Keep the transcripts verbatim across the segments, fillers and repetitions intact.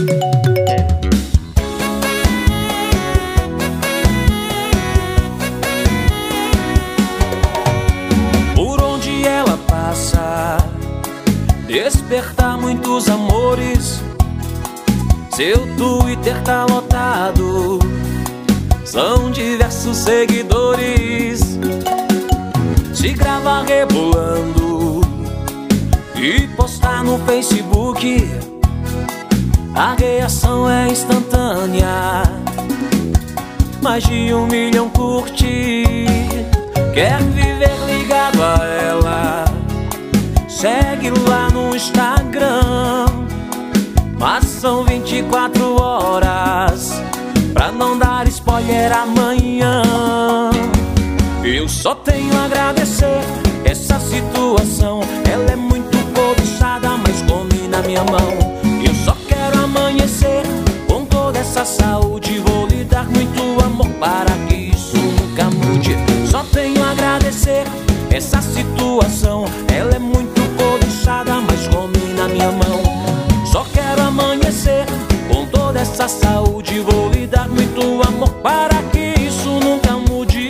Por onde ela passa, despertar muitos amores. Seu Twitter tá lotado, são diversos seguidores. Se grava rebolando e postar no Facebook, a reação é instantânea. Mais de um milhão curte. Quer viver ligado a ela, segue lá no Instagram. Mas são vinte e quatro horas pra não dar spoiler amanhã. Eu só tenho a agradecer essa situação. Ela é muito cobiçada, mas come na minha mão. Eu só quero amanhecer com toda essa saúde. Vou lhe dar muito amor para que isso nunca mude. Só tenho a agradecer essa situação. Ela é muito cobiçada, mas come na minha mão. Só quero amanhecer com toda essa saúde. Vou lhe dar muito amor para que isso nunca mude.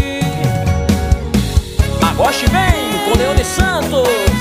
Agoste vem com Leone Santos.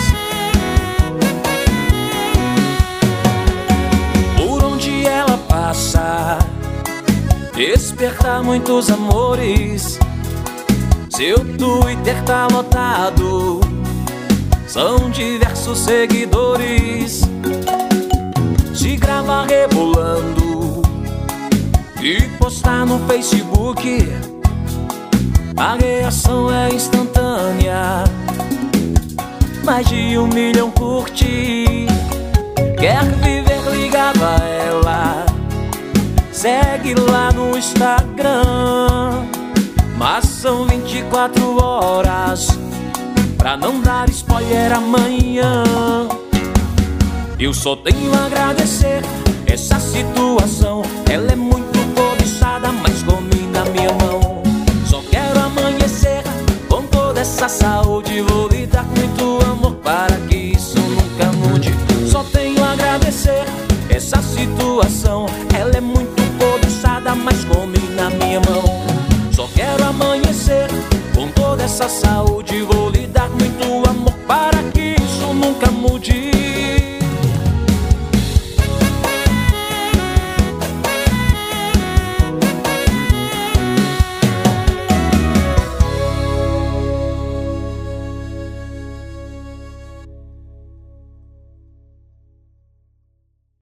Por onde ela passa, despertar muitos amores. Seu Twitter tá lotado, são diversos seguidores. Se grava rebolando e postar no Facebook, a reação é instantânea. Mais de um milhão curte. Quer viver ligado a ela, segue lá no Instagram. Mas são vinte e quatro horas pra não dar spoiler amanhã. Eu só tenho a agradecer essa situação. Ela é muito cobiçada, mas come na minha mão. Só quero amanhecer com toda essa saúde. Vou lhe dar muito amor para que isso nunca mude. Só tenho a agradecer essa situação. Ela é muito cobiçada, mas come na minha mão. Só quero amanhecer com toda essa saúde. Vou lhe dar muito amor para que isso nunca mude.